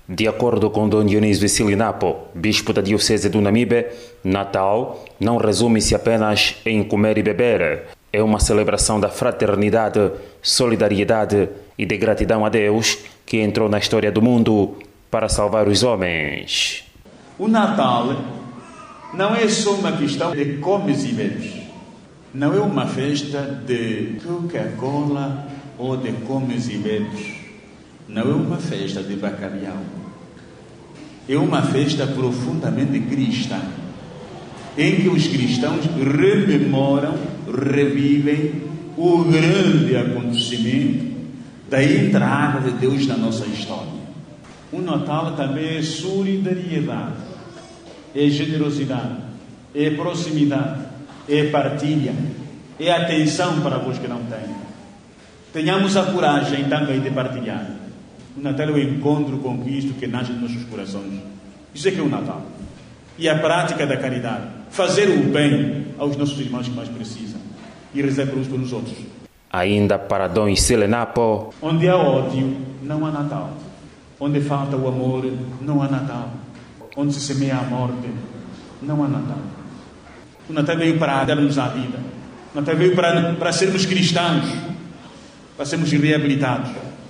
De acordo com Dom Dionísio Silinapo, bispo da Diocese do Namibe, Natal não resume-se apenas em comer e beber. É uma celebração da fraternidade, solidariedade e de gratidão a Deus que entrou na história do mundo para salvar os homens. O Natal não é só uma questão de comes e bebes. Não é uma festa de Coca-Cola ou de comes e bebes. Não é uma festa de bacalhau. É uma festa profundamente cristã, em que os cristãos rememoram, revivem o grande acontecimento da entrada de Deus na nossa história. O Natal também é solidariedade, é generosidade, é proximidade, é partilha, é atenção para os que não têm. Tenhamos a coragem também de partilhar. O Natal é o encontro com Cristo que nasce nos nossos corações. Isso é que é o Natal. E a prática da caridade. Fazer o bem aos nossos irmãos que mais precisam. E rezar pelos outros. Ainda para Dom Silinapo. Onde há ódio, não há Natal. Onde falta o amor, não há Natal. Onde se semeia a morte, não há Natal. O Natal veio para darmos a vida. O Natal veio para sermos cristãos. Para sermos reabilitados.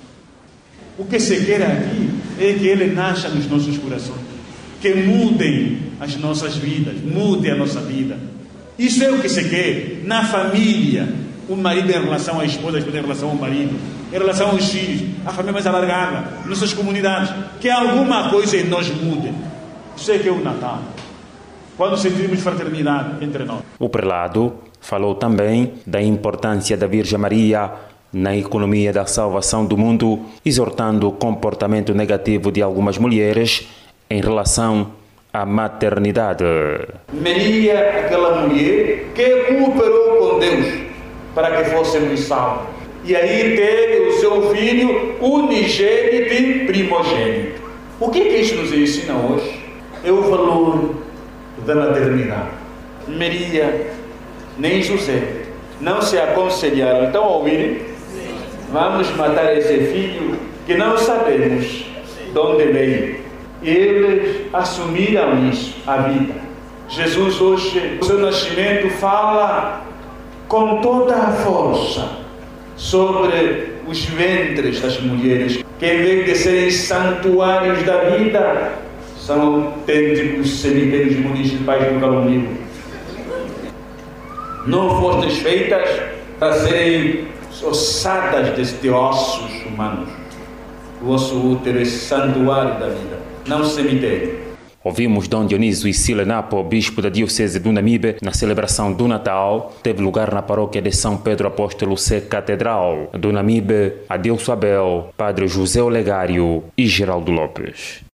O que se quer aqui é que Ele nasça nos nossos corações, que mudem as nossas vidas, mude a nossa vida. Isso é o que se quer na família. O marido em relação à esposa, a esposa em relação ao marido, em relação aos filhos, a família mais alargada, nossas comunidades. Que alguma coisa em nós mude. Isso é que é o Natal. Quando sentimos fraternidade entre nós. O prelado falou também da importância da Virgem Maria na economia da salvação do mundo, exortando o comportamento negativo de algumas mulheres em relação à maternidade. Maria, aquela mulher que cooperou com Deus para que fôssemos salvos. E aí teve o seu filho unigênito e primogênito. O que isso nos ensina hoje? É o valor da maternidade. Maria nem José não se aconselharam. Então, ao ouvirem, vamos matar esse filho que não sabemos de onde veio. Eles assumiram isso, a vida. Jesus hoje, o seu nascimento, fala com toda a força sobre os ventres das mulheres, que em vez de serem santuários da vida, são autênticos cemitérios municipais do calomiro. Não fostes feitas para serem ossadas de ossos humanos. O osso útero é santuário da vida, não cemitério. Ouvimos Dom Dionísio Silinapo, bispo da Diocese do Namibe, na celebração do Natal, teve lugar na paróquia de São Pedro Apóstolo C Catedral, do Namibe, Adelso Abel, Padre José Olegário e Geraldo Lopes.